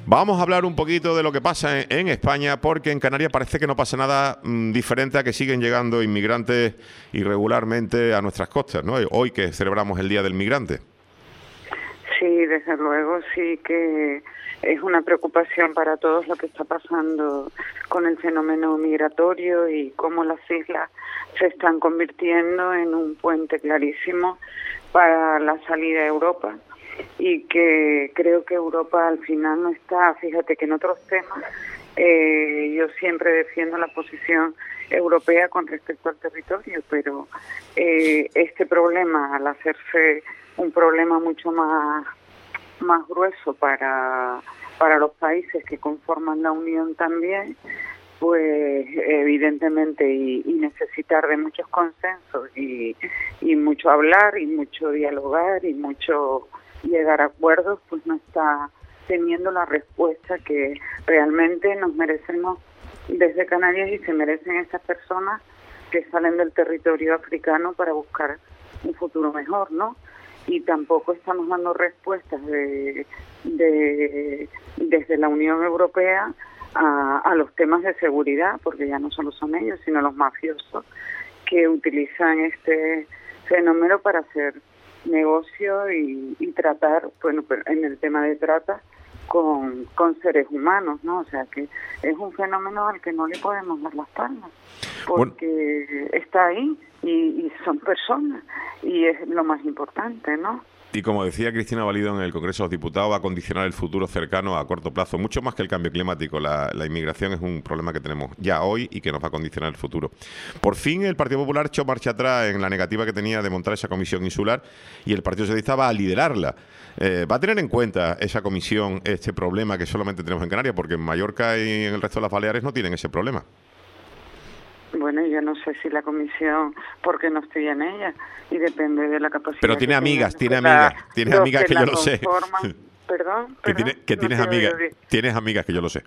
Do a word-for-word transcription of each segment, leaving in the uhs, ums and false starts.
Vamos a hablar un poquito de lo que pasa en, en España, porque en Canarias parece que no pasa nada mmm, diferente a que siguen llegando inmigrantes irregularmente a nuestras costas, ¿no? Hoy que celebramos el Día del Migrante. Sí, desde luego sí que es una preocupación para todos lo que está pasando con el fenómeno migratorio y cómo las islas se están convirtiendo en un puente clarísimo para la salida a Europa, y que creo que Europa al final no está, fíjate que en otros temas eh, yo siempre defiendo la posición europea con respecto al territorio, pero eh, este problema, al hacerse un problema mucho más más grueso para para los países que conforman la Unión también, pues evidentemente y, y necesitar de muchos consensos y, y mucho hablar y mucho dialogar y mucho llegar a acuerdos, pues no está teniendo la respuesta que realmente nos merecemos desde Canarias y se merecen estas personas que salen del territorio africano para buscar un futuro mejor, ¿no? Y tampoco estamos dando respuestas de, de desde la Unión Europea a, a los temas de seguridad, porque ya no solo son ellos, sino los mafiosos que utilizan este fenómeno para hacer negocio y, y tratar, bueno, en el tema de trata, con, con seres humanos, ¿no? O sea que es un fenómeno al que no le podemos dar la espalda, porque bueno, está ahí y, y son personas y es lo más importante, ¿no? Y como decía Cristina Valido en el Congreso de los Diputados, va a condicionar el futuro cercano a corto plazo, mucho más que el cambio climático. La, la inmigración es un problema que tenemos ya hoy y que nos va a condicionar el futuro. Por fin el Partido Popular echó marcha atrás en la negativa que tenía de montar esa comisión insular y el Partido Socialista va a liderarla. Eh, ¿Va a tener en cuenta esa comisión este problema que solamente tenemos en Canarias? Porque en Mallorca y en el resto de las Baleares no tienen ese problema. Bueno, yo no sé si la comisión, porque no estoy en ella, y depende de la capacidad. Pero tiene amigas, tiene amigas, tienes amigas que yo lo sé. Perdón, que tiene, que tienes amigas, tienes amigas que yo lo sé.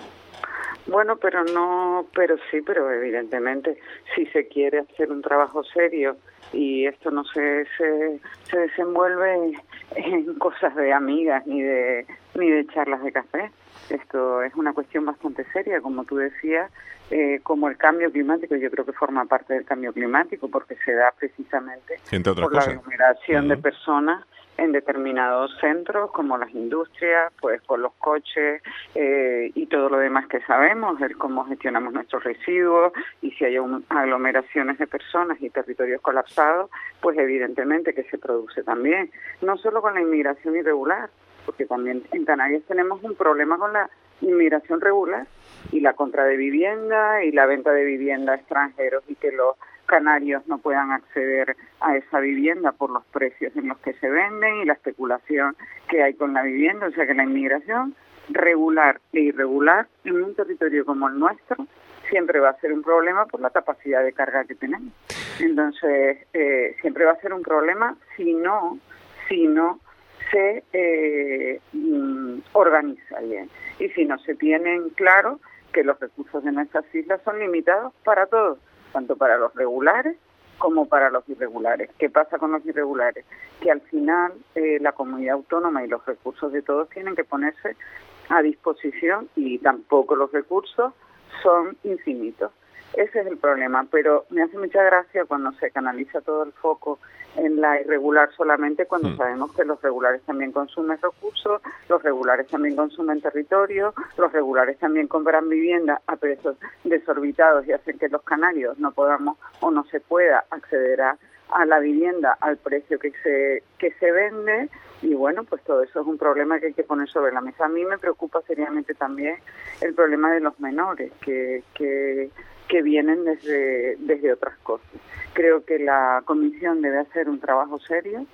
Bueno, pero no, pero sí, pero evidentemente, si se quiere hacer un trabajo serio y esto no se se, se desenvuelve en cosas de amigas ni de ni de charlas de café. Esto es una cuestión bastante seria, como tú decías, eh, como el cambio climático. Yo creo que forma parte del cambio climático porque se da precisamente Entre otras por cosas. la aglomeración uh-huh. de personas en determinados centros, como las industrias, pues por los coches eh, y todo lo demás que sabemos, el cómo gestionamos nuestros residuos, y si hay un, aglomeraciones de personas y territorios colapsados, pues evidentemente que se produce también, no solo con la inmigración irregular, porque también en Canarias tenemos un problema con la inmigración regular y la compra de vivienda y la venta de vivienda a extranjeros, y que los canarios no puedan acceder a esa vivienda por los precios en los que se venden y la especulación que hay con la vivienda. O sea que la inmigración regular e irregular en un territorio como el nuestro siempre va a ser un problema por la capacidad de carga que tenemos. Entonces, eh, siempre va a ser un problema si no, si no se eh, mm, organiza bien y si no se tienen claro que los recursos de nuestras islas son limitados para todos, tanto para los regulares como para los irregulares. ¿Qué pasa con los irregulares? Que al final eh, la comunidad autónoma y los recursos de todos tienen que ponerse a disposición, y tampoco los recursos son infinitos. Ese es el problema, pero me hace mucha gracia cuando se canaliza todo el foco en la irregular solamente, cuando mm. sabemos que los regulares también consumen recursos, los regulares también consumen territorio, los regulares también compran vivienda a precios desorbitados y hacen que los canarios no podamos o no se pueda acceder a, a la vivienda al precio que se que se vende. Y bueno, pues todo eso es un problema que hay que poner sobre la mesa. A mí me preocupa seriamente también el problema de los menores, que que que vienen desde desde otras cosas. Creo que la comisión debe hacer un trabajo serio,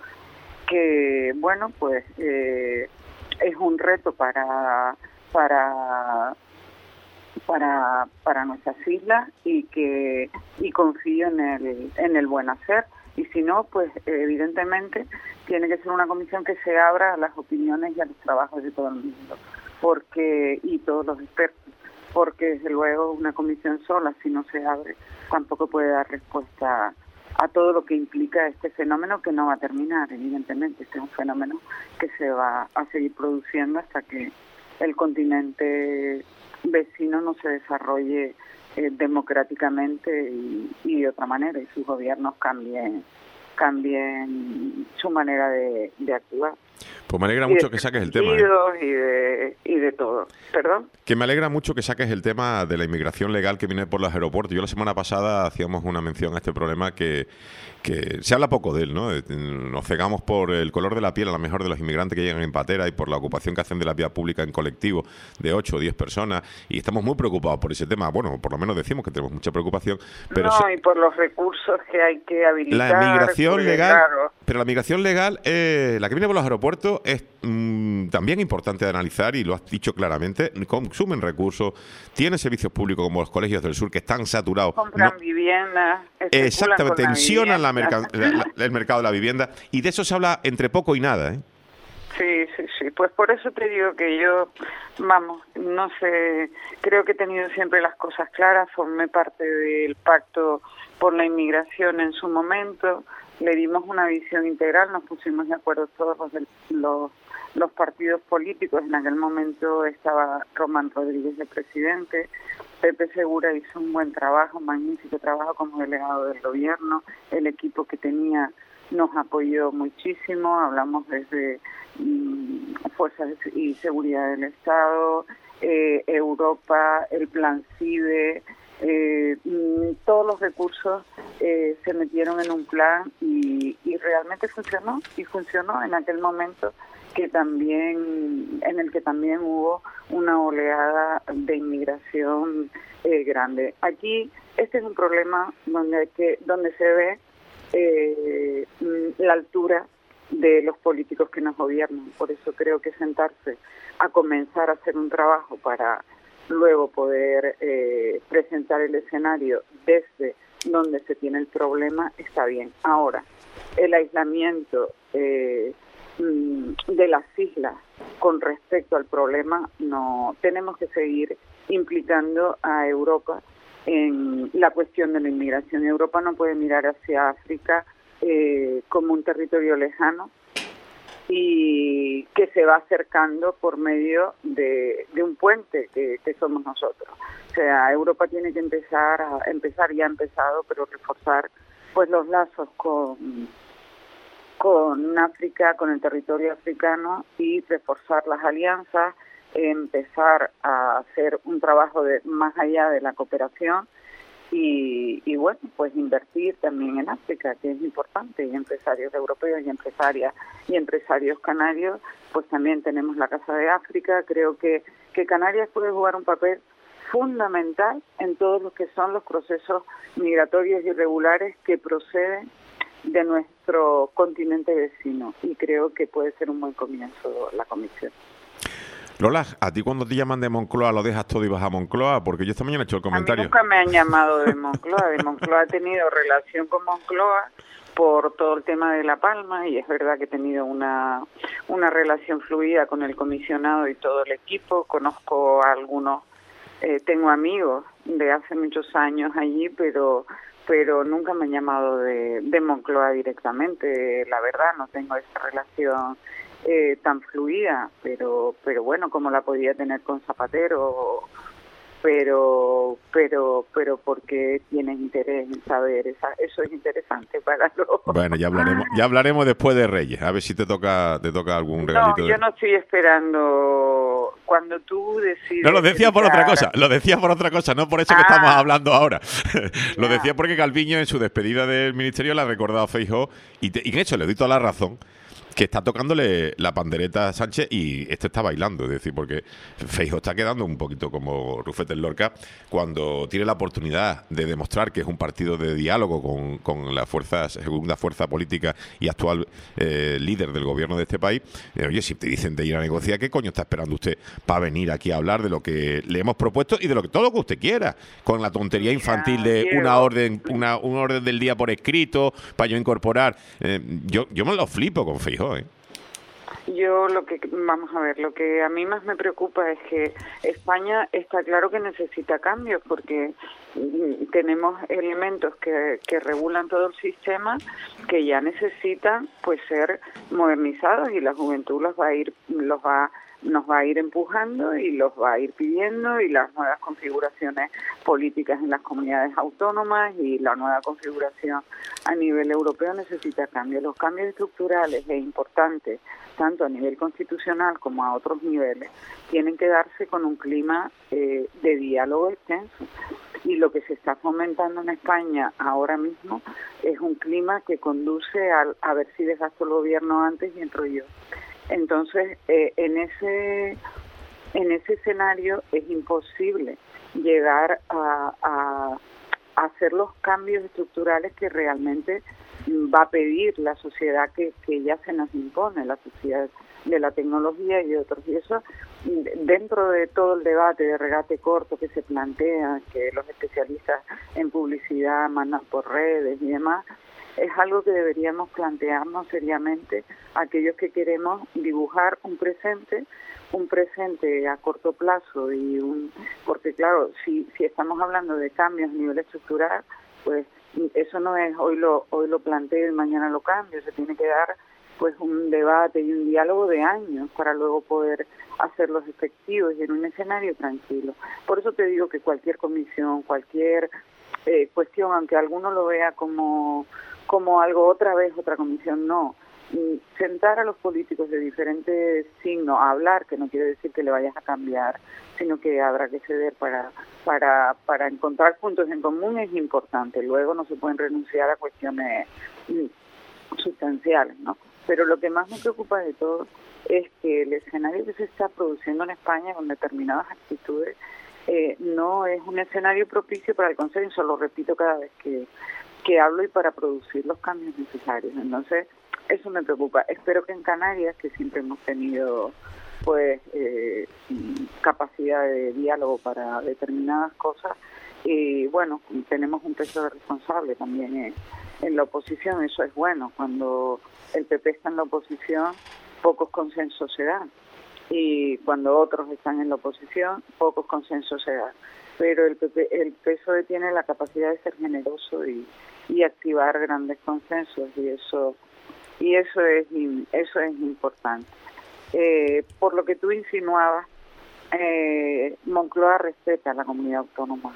que bueno, pues eh, es un reto para para para para nuestras islas, y que y confío en el en el buen hacer. Y si no, pues evidentemente tiene que ser una comisión que se abra a las opiniones y a los trabajos de todo el mundo, porque y todos los expertos, porque desde luego una comisión sola, si no se abre, tampoco puede dar respuesta a todo lo que implica este fenómeno, que no va a terminar, evidentemente. Este es un fenómeno que se va a seguir produciendo hasta que el continente vecino no se desarrolle eh, democráticamente y, y de otra manera, y sus gobiernos cambien cambien su manera de, de actuar. Pues me alegra mucho que saques el tema. ¿eh? Y de, y de todo. ¿Perdón? Que me alegra mucho que saques el tema de la inmigración legal que viene por los aeropuertos. Yo la semana pasada hacíamos una mención a este problema que, que se habla poco de él, ¿no? Nos cegamos por el color de la piel, a lo mejor, de los inmigrantes que llegan en patera y por la ocupación que hacen de la vía pública en colectivo de ocho o diez personas, y estamos muy preocupados por ese tema. Bueno, por lo menos decimos que tenemos mucha preocupación. Pero no, se... y por los recursos que hay que habilitar. La migración legal, claro. pero la migración legal, eh, la que viene por los aeropuertos, es mmm, también importante de analizar, y lo has dicho claramente. Consumen recursos, tienen servicios públicos como los colegios del sur que están saturados. Compran no, viviendas. Exactamente, tensionan la merc la, la, el mercado de la vivienda, y de eso se habla entre poco y nada, ¿eh? Sí, sí, sí. Pues por eso te digo que yo, vamos, no sé, creo que he tenido siempre las cosas claras, formé parte del Pacto por la Inmigración en su momento, le dimos una visión integral, nos pusimos de acuerdo todos los, los, los partidos políticos. En aquel momento estaba Román Rodríguez de presidente, Pepe Segura hizo un buen trabajo, magnífico trabajo como delegado del gobierno, el equipo que tenía nos apoyó muchísimo, hablamos desde mm, Fuerzas y Seguridad del Estado, eh, Europa, el Plan CIDE, eh, mm, todos los recursos eh, se metieron en un plan y, y realmente funcionó, y funcionó en aquel momento que también en el que también hubo una oleada de inmigración eh, grande. Aquí este es un problema donde hay que donde se ve eh, la altura de los políticos que nos gobiernan. Por eso creo que sentarse a comenzar a hacer un trabajo para luego poder eh, presentar el escenario desde donde se tiene el problema está bien. Ahora, el aislamiento eh, de las islas con respecto al problema, no tenemos que seguir implicando a Europa en la cuestión de la inmigración. Europa no puede mirar hacia África eh, como un territorio lejano y que se va acercando por medio de, de un puente que, que somos nosotros. O sea, Europa tiene que empezar, a, empezar ya ha empezado, pero reforzar pues los lazos con con África, con el territorio africano, y reforzar las alianzas, empezar a hacer un trabajo de más allá de la cooperación y, y bueno, pues invertir también en África, que es importante, y empresarios europeos y empresarias y empresarios canarios, pues también tenemos la Casa de África. Creo que, que Canarias puede jugar un papel fundamental en todos los que son los procesos migratorios irregulares que proceden de nuestro continente vecino, y creo que puede ser un buen comienzo la comisión. Lola, ¿a ti cuando te llaman de Moncloa lo dejas todo y vas a Moncloa? Porque yo esta mañana he hecho el comentario. A mí nunca me han llamado de Moncloa. De Moncloa he tenido relación con Moncloa por todo el tema de La Palma, y es verdad que he tenido una, una relación fluida con el comisionado y todo el equipo. Conozco a algunos, eh, tengo amigos de hace muchos años allí, pero... pero nunca me han llamado de, de Moncloa directamente, la verdad, no tengo esa relación eh, tan fluida, pero pero bueno, como la podía tener con Zapatero, pero pero pero porque tienes interés en saber, esa, eso es interesante para los... Bueno, ya hablaremos ya hablaremos después de Reyes, a ver si te toca te toca algún regalito. No, yo de... no estoy esperando. Cuando tú decides... No, lo decía por otra cosa, lo decía por otra cosa, no por eso ah. que estamos hablando ahora. Lo decía porque Calviño en su despedida del ministerio le ha recordado a Feijóo, y, te, y en hecho le doy toda la razón, que está tocándole la pandereta a Sánchez y este está bailando, es decir, porque Feijóo está quedando un poquito como Rufete el Lorca cuando tiene la oportunidad de demostrar que es un partido de diálogo con, con la fuerza, segunda fuerza política y actual eh, líder del gobierno de este país. Eh, oye, si te dicen de ir a negociar, ¿qué coño está esperando usted para venir aquí a hablar de lo que le hemos propuesto y de lo que todo lo que usted quiera? Con la tontería infantil de una orden, una, una orden del día por escrito para yo incorporar. Eh, yo, yo me lo flipo con Feijóo. ¿eh? Yo lo que, vamos a ver, lo que a mí más me preocupa es que España está claro que necesita cambios, porque tenemos elementos que, que regulan todo el sistema que ya necesitan pues ser modernizados, y la juventud los va a ir, los va nos va a ir empujando y los va a ir pidiendo, y las nuevas configuraciones políticas en las comunidades autónomas y la nueva configuración a nivel europeo necesita cambios. Los cambios estructurales e importantes, tanto a nivel constitucional como a otros niveles, tienen que darse con un clima eh, de diálogo extenso. Y lo que se está fomentando en España ahora mismo es un clima que conduce a, a ver si desgasto el gobierno antes y entro yo. Entonces, eh, en ese en ese escenario es imposible llegar a, a, a hacer los cambios estructurales que realmente va a pedir la sociedad que, que ya se nos impone, la sociedad de la tecnología y otros. Y eso, dentro de todo el debate de regate corto que se plantea, que los especialistas en publicidad mandan por redes y demás, es algo que deberíamos plantearnos seriamente aquellos que queremos dibujar un presente, un presente a corto plazo, y un porque claro, si si estamos hablando de cambios a nivel estructural, pues eso no es hoy lo hoy lo planteo y mañana lo cambio, se tiene que dar pues un debate y un diálogo de años para luego poder hacerlos efectivos y en un escenario tranquilo. Por eso te digo que cualquier comisión, cualquier eh, cuestión, aunque alguno lo vea como como algo otra vez, otra comisión, no. Sentar a los políticos de diferentes signos a hablar, que no quiere decir que le vayas a cambiar, sino que habrá que ceder para para para encontrar puntos en común, es importante. Luego no se pueden renunciar a cuestiones sustanciales, ¿no? Pero lo que más me preocupa de todo es que el escenario que se está produciendo en España con determinadas actitudes eh, no es un escenario propicio para el consenso, lo repito cada vez que que hablo, y para producir los cambios necesarios. Entonces, eso me preocupa. Espero que en Canarias, que siempre hemos tenido pues eh, capacidad de diálogo para determinadas cosas, y bueno, tenemos un peso de responsable también en, en la oposición. Eso es bueno. Cuando el P P está en la oposición, pocos consensos se dan, y cuando otros están en la oposición, pocos consensos se dan. Pero el P P, el P S O E tiene la capacidad de ser generoso y, y activar grandes consensos, y eso y eso es eso es importante. Eh, por lo que tú insinuabas, eh, Moncloa respeta a la comunidad autónoma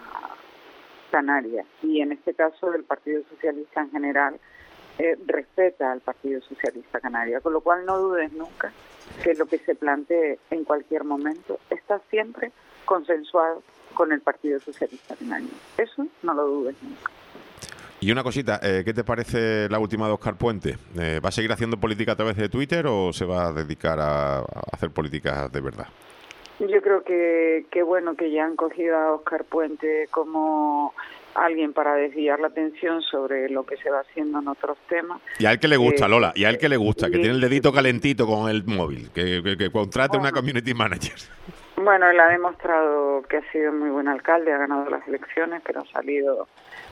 canaria, y en este caso el Partido Socialista en general eh, respeta al Partido Socialista Canario, con lo cual no dudes nunca que lo que se plantee en cualquier momento está siempre consensuado con el Partido Socialista Canario. Eso no lo dudes nunca. Y una cosita, eh, ¿qué te parece la última de Óscar Puente? Eh, ¿Va a seguir haciendo política a través de Twitter o se va a dedicar a, a hacer política de verdad? Yo creo que, que bueno que ya han cogido a Óscar Puente como alguien para desviar la atención sobre lo que se va haciendo en otros temas. Y a él que le gusta, eh, Lola, y a él que le gusta, y, que tiene el dedito calentito con el móvil, que, que, que contrate bueno, una community manager. Bueno, él ha demostrado que ha sido muy buen alcalde, ha ganado las elecciones, pero ha salido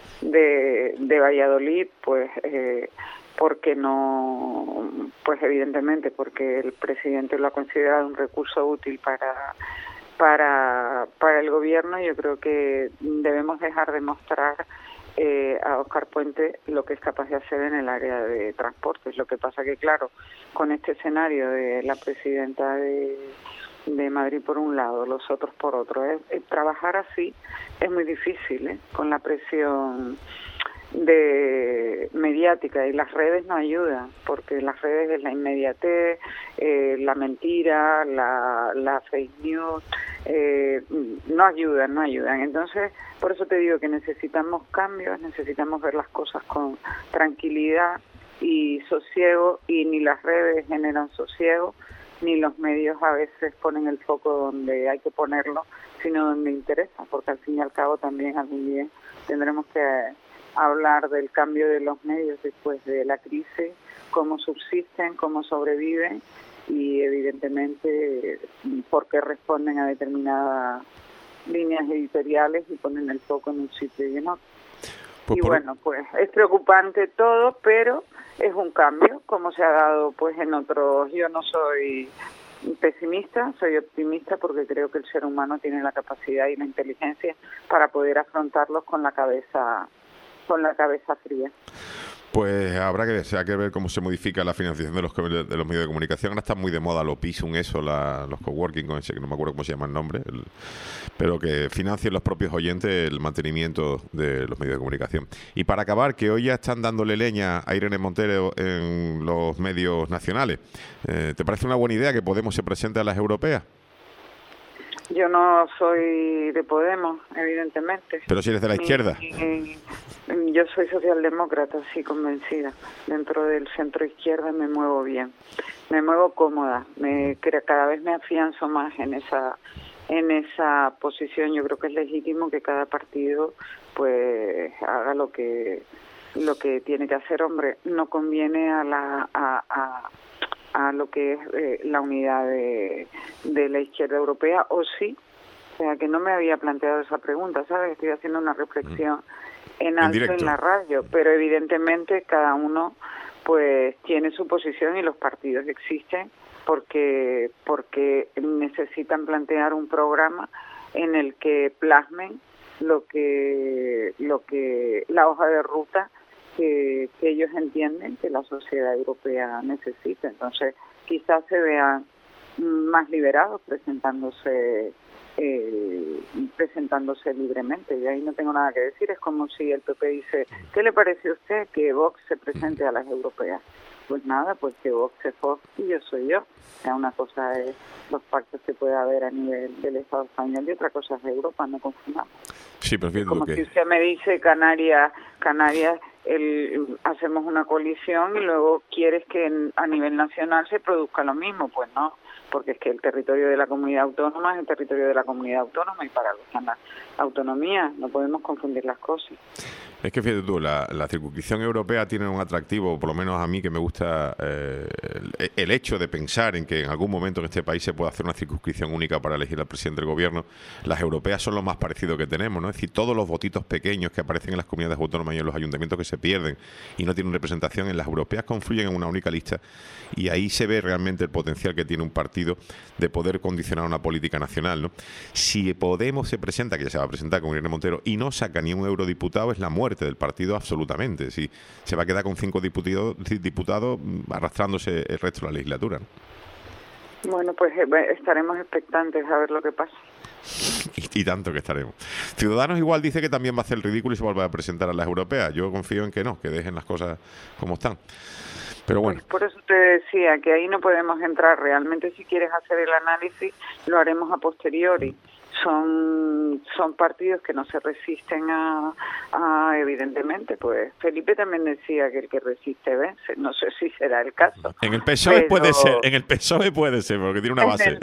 de, de Valladolid, pues eh, porque no, pues evidentemente porque el presidente lo ha considerado un recurso útil para para para el gobierno. Yo creo que debemos dejar de mostrar eh, a Óscar Puente lo que es capaz de hacer en el área de transportes. Lo que pasa que, claro, con este escenario de la presidenta de de Madrid por un lado, los otros por otro, ¿eh? Eh, trabajar así es muy difícil, ¿eh? Con la presión de mediática, y las redes no ayudan, porque las redes es la inmediatez, eh, la mentira, la, la fake news, eh, no ayudan, no ayudan. Entonces, por eso te digo que necesitamos cambios, necesitamos ver las cosas con tranquilidad y sosiego, y ni las redes generan sosiego, ni los medios a veces ponen el foco donde hay que ponerlo, sino donde interesa, porque al fin y al cabo también algún día tendremos que hablar del cambio de los medios después de la crisis, cómo subsisten, cómo sobreviven, y evidentemente por qué responden a determinadas líneas editoriales y ponen el foco en un sitio y en otro. Pues y por... bueno, pues es preocupante todo, pero es un cambio, como se ha dado pues en otros. Yo no soy pesimista, soy optimista, porque creo que el ser humano tiene la capacidad y la inteligencia para poder afrontarlos con la cabeza con la cabeza fría. Pues habrá que, hay que ver cómo se modifica la financiación de los, de los medios de comunicación. Ahora están muy de moda los Pisum, eso, la, los coworking, con ese, que no me acuerdo cómo se llama el nombre, el, pero que financien los propios oyentes el mantenimiento de los medios de comunicación. Y para acabar, que hoy ya están dándole leña a Irene Montero en los medios nacionales. Eh, ¿Te parece una buena idea que Podemos se presente a las europeas? Yo no soy de Podemos, evidentemente. Pero si eres de la izquierda. Y, y, yo soy socialdemócrata, sí, convencida. Dentro del centro izquierda me muevo bien, me muevo cómoda. Me cada vez me afianzo más en esa en esa posición. Yo creo que es legítimo que cada partido pues haga lo que lo que tiene que hacer. Hombre, no conviene a la a, a a lo que es eh, la unidad de, de la izquierda europea, o sí, o sea, que no me había planteado esa pregunta, ¿sabes? Estoy haciendo una reflexión en alto en, en la radio, pero evidentemente cada uno pues tiene su posición y los partidos existen porque porque necesitan plantear un programa en el que plasmen lo que lo que la hoja de ruta Que, que ellos entienden que la sociedad europea necesita. Entonces quizás se vean más liberados presentándose eh, presentándose libremente, y ahí no tengo nada que decir. Es como si el P P dice, ¿qué le parece a usted que Vox se presente a las europeas? Pues nada, pues que Vox es Vox y yo soy yo. O sea, una cosa es los pactos que puede haber a nivel del Estado español y otra cosa es Europa, no confundamos. Sí, pero como que... si usted me dice Canarias, Canarias el, hacemos una coalición y luego quieres que en, a nivel nacional se produzca lo mismo. Pues no, porque es que el territorio de la comunidad autónoma es el territorio de la comunidad autónoma y para los que están las autonomías no podemos confundir las cosas. Es que fíjate tú, la, la circunscripción europea tiene un atractivo, por lo menos a mí que me gusta eh, el, el hecho de pensar en que en algún momento en este país se pueda hacer una circunscripción única para elegir al presidente del gobierno. Las europeas son lo más parecido que tenemos, ¿no? Es decir, todos los votitos pequeños que aparecen en las comunidades autónomas y en los ayuntamientos que se pierden y no tienen representación en las europeas confluyen en una única lista, y ahí se ve realmente el potencial que tiene un partido de poder condicionar una política nacional, ¿no? Si Podemos se presenta, que ya se va a presentar con Irene Montero, y no saca ni un eurodiputado, es la muerte del partido absolutamente. Sí, se va a quedar con cinco diputados, diputados arrastrándose el resto de la legislatura, ¿no? Bueno, pues eh, estaremos expectantes a ver lo que pasa. Y, y tanto que estaremos. Ciudadanos igual dice que también va a hacer el ridículo y se vuelve a presentar a las europeas. Yo confío en que no, que dejen las cosas como están. Pero bueno. Pues por eso te decía que ahí no podemos entrar. Realmente, si quieres hacer el análisis, lo haremos a posteriori. Son son partidos que no se resisten a, a, evidentemente, pues Felipe también decía que el que resiste vence. No sé si será el caso. En el P S O E pero... puede ser, en el P S O E puede ser, porque tiene una base.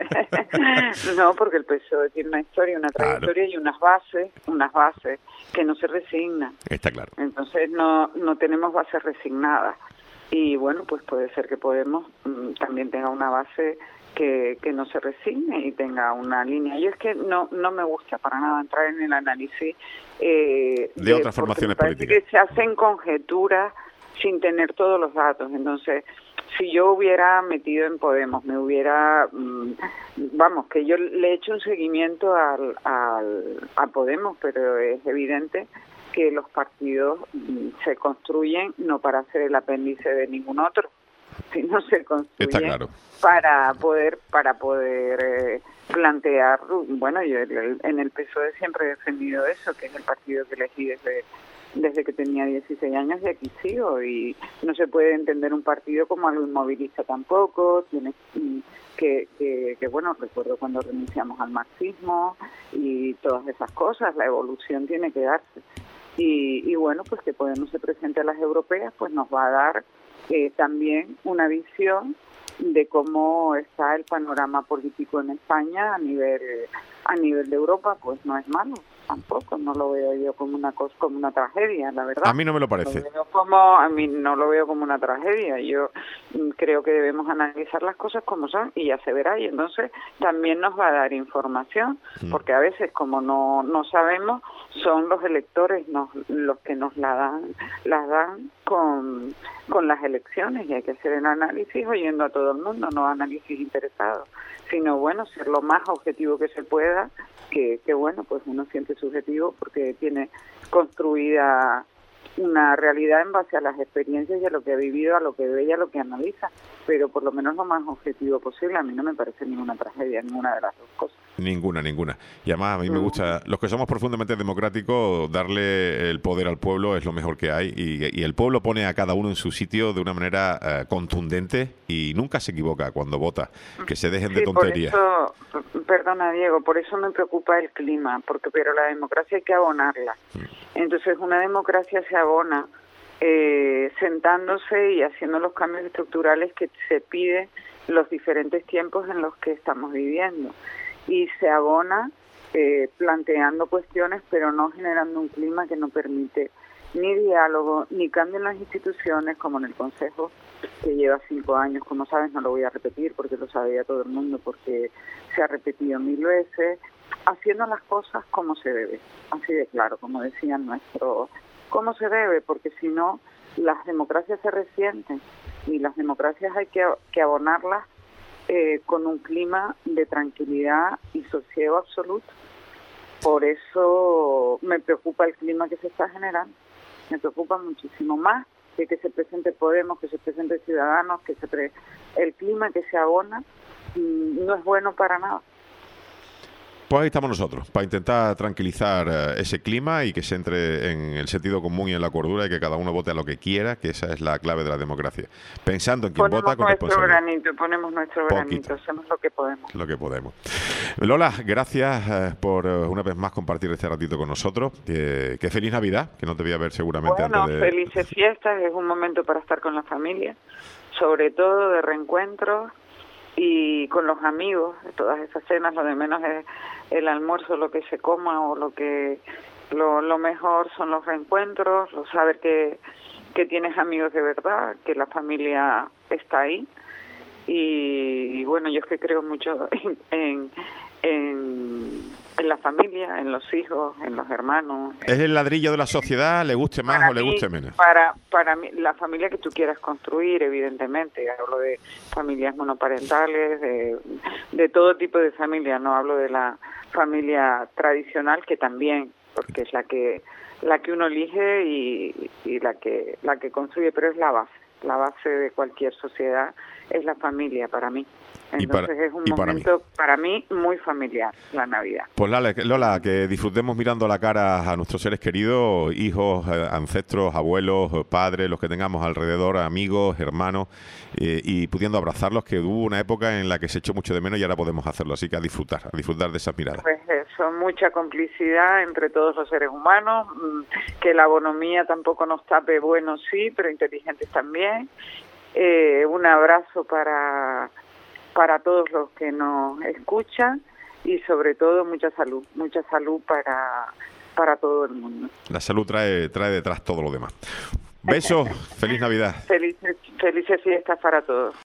No, porque el P S O E tiene una historia, una trayectoria, claro, y unas bases, unas bases que no se resignan. Está claro. Entonces no no tenemos bases resignadas. Y bueno, pues puede ser que Podemos mmm, también tenga una base que, que no se resigne y tenga una línea. Yo es que no no me gusta para nada entrar en el análisis eh, de, de otras formaciones políticas. Que se hacen conjeturas sin tener todos los datos. Entonces, si yo hubiera metido en Podemos, me hubiera, mmm, vamos, que yo le he hecho un seguimiento al, al a Podemos, pero es evidente que los partidos mmm, se construyen no para ser el apéndice de ningún otro, sino se construyen Está claro. para poder para poder eh, plantear. Bueno, yo en el P S O E siempre he defendido eso, que es el partido que elegí desde desde que tenía dieciséis años y aquí sigo, y no se puede entender un partido como algo inmovilista tampoco. Tiene que, que, que bueno, recuerdo cuando renunciamos al marxismo y todas esas cosas, la evolución tiene que darse. Y, y bueno, pues que Podemos se presente a las europeas, pues nos va a dar eh, también una visión de cómo está el panorama político en España a nivel a nivel de Europa. Pues no es malo tampoco, no lo veo yo como una cosa, como una tragedia, la verdad. A mí no me lo parece. Lo veo como, a mí no lo veo como una tragedia. Yo creo que debemos analizar las cosas como son y ya se verá, y entonces también nos va a dar información, mm. porque a veces como no no sabemos, son los electores nos, los que nos la dan, las dan con, con las elecciones, y hay que hacer el análisis oyendo a todo el mundo, no análisis interesados, sino bueno, ser lo más objetivo que se pueda, que, que bueno, pues uno siente subjetivo porque tiene construida una realidad en base a las experiencias y a lo que ha vivido, a lo que ve y a lo que analiza, pero por lo menos lo más objetivo posible. A mí no me parece ninguna tragedia, ninguna de las dos cosas. Ninguna, ninguna. Y además a mí me Mm. gusta, los que somos profundamente democráticos, darle el poder al pueblo es lo mejor que hay, y, y el pueblo pone a cada uno en su sitio de una manera eh, contundente y nunca se equivoca cuando vota. Que se dejen Sí, de tonterías. Por eso, perdona Diego, por eso me preocupa el clima, porque pero la democracia hay que abonarla. Entonces una democracia se abona eh, sentándose y haciendo los cambios estructurales que se piden los diferentes tiempos en los que estamos viviendo. Y se abona eh, planteando cuestiones, pero no generando un clima que no permite ni diálogo, ni cambio en las instituciones, como en el Consejo, que lleva cinco años, como sabes, no lo voy a repetir porque lo sabía todo el mundo, porque se ha repetido mil veces, haciendo las cosas como se debe, así de claro, como decían nuestros, cómo se debe, porque si no, las democracias se resienten, y las democracias hay que, que abonarlas eh, con un clima de tranquilidad y sosiego absoluto. Por eso me preocupa el clima que se está generando, me preocupa muchísimo más de que se presente Podemos, que se presente Ciudadanos, que se pre... el clima que se abona mmm, no es bueno para nada. Pues ahí estamos nosotros, para intentar tranquilizar uh, ese clima y que se entre en el sentido común y en la cordura y que cada uno vote a lo que quiera, que esa es la clave de la democracia. Pensando en quién ponemos vota con nuestro responsabilidad. Granito, ponemos nuestro Poquito. granito, hacemos lo que podemos. Lo que podemos. Lola, gracias uh, por uh, una vez más compartir este ratito con nosotros. Que, que feliz Navidad, que no te voy a ver seguramente Bueno, antes de... felices fiestas, es un momento para estar con la familia, sobre todo de reencuentros y con los amigos, de todas esas cenas, lo de menos es el almuerzo, lo que se coma, o lo que lo, lo mejor son los reencuentros, lo saber que, que tienes amigos de verdad, que la familia está ahí, y, y bueno, yo es que creo mucho en, en, en, en la familia, en los hijos, en los hermanos. ¿Es el ladrillo de la sociedad, le guste más Para o le mí, guste menos? Para, para mí, la familia que tú quieras construir, evidentemente, hablo de familias monoparentales, de, de todo tipo de familia, no hablo de la familia tradicional, que también, porque es la que la que uno elige y, y la que la que construye, pero es la base, la base de cualquier sociedad es la familia para mí. Entonces para, es un para momento mí. para mí muy familiar, la Navidad. Pues Lola, Lola, que disfrutemos mirando la cara a nuestros seres queridos, hijos, eh, ancestros, abuelos, padres, los que tengamos alrededor, amigos, hermanos, eh, y pudiendo abrazarlos, que hubo una época en la que se echó mucho de menos y ahora podemos hacerlo, así que a disfrutar, a disfrutar de esas miradas. Pues eso, mucha complicidad entre todos los seres humanos, que la bonomía tampoco nos tape, bueno sí, pero inteligentes también. Eh, un abrazo para... para todos los que nos escuchan y sobre todo mucha salud, mucha salud para, para todo el mundo. La salud trae, trae detrás todo lo demás. Besos, feliz Navidad. Felices, felices fiestas para todos.